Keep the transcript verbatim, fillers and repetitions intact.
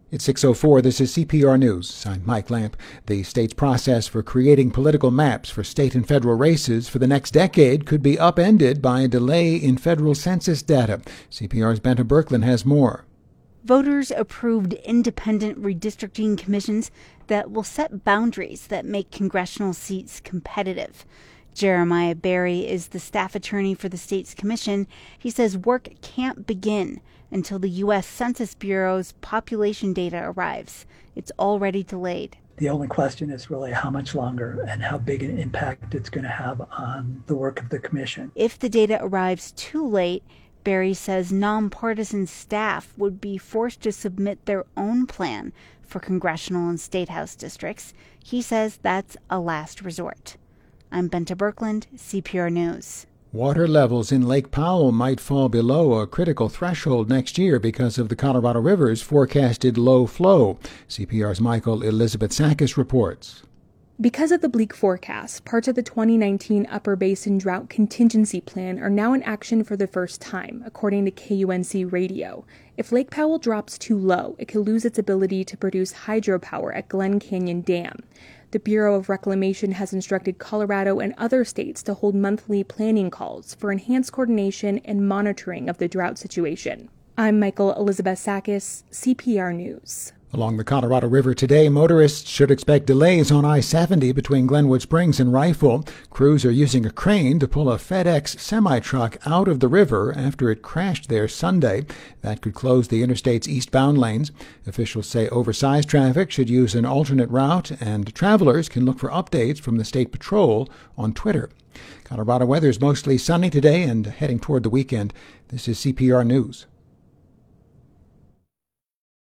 It's six oh four. This is C P R News. I'm Mike Lamp. The state's process for creating political maps for state and federal races for the next decade could be upended by a delay in federal census data. C P R's Benta Birkeland has more. Voters approved independent redistricting commissions that will set boundaries that make congressional seats competitive. Jeremiah Berry is the staff attorney for the state's commission. He says work can't begin until the U S Census Bureau's population data arrives. It's already delayed. The only question is really how much longer and how big an impact it's going to have on the work of the commission. If the data arrives too late, Berry says nonpartisan staff would be forced to submit their own plan for congressional and state house districts. He says that's a last resort. I'm Benta Birkeland, C P R News. Water levels in Lake Powell might fall below a critical threshold next year because of the Colorado River's forecasted low flow. C P R's Michael Elizabeth Sakis reports. Because of the bleak forecast, parts of the twenty nineteen Upper Basin Drought Contingency Plan are now in action for the first time, according to K U N C Radio. If Lake Powell drops too low, it could lose its ability to produce hydropower at Glen Canyon Dam. The Bureau of Reclamation has instructed Colorado and other states to hold monthly planning calls for enhanced coordination and monitoring of the drought situation. I'm Michael Elizabeth Sakis, C P R News. Along the Colorado River today, motorists should expect delays on I seventy between Glenwood Springs and Rifle. Crews are using a crane to pull a FedEx semi-truck out of the river after it crashed there Sunday. That could close the interstate's eastbound lanes. Officials say oversized traffic should use an alternate route, and travelers can look for updates from the State Patrol on Twitter. Colorado weather is mostly sunny today and heading toward the weekend. This is C P R News.